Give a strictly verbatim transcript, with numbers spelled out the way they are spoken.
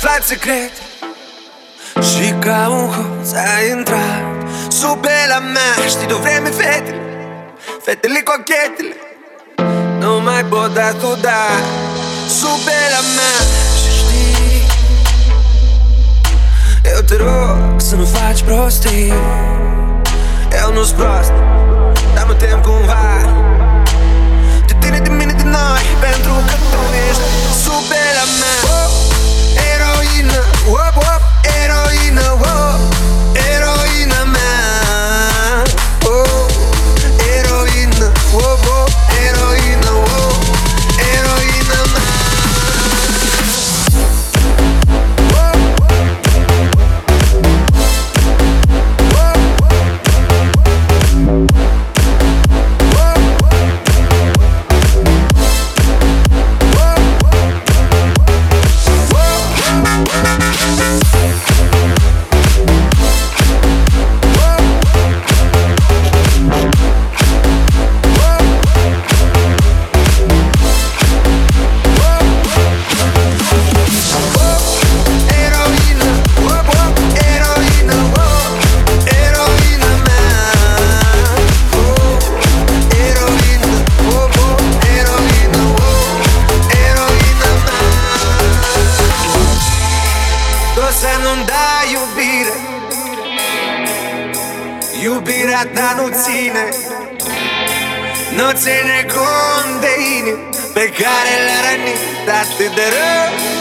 aflat secret și ca un hoț ai intrat sub pielea mea. Știi de-o vreme fetele, fetele cochetele nu mai pot da tu da sub pielea mea. Și știi, eu te rog să nu faci prostii. Eu nu-s prost, dar mă tem cumva de tine, de mine, de noi, pentru că tu ești sub pielea mea. Oh, eroină, oh, oh, eroină, oh, eroină mea. Oh, eroină, oh, oh, eroină, oh, eroină mea. Iubirea ta nu ține, nu ține cont de inimi pe care le-a rănit atât de rău.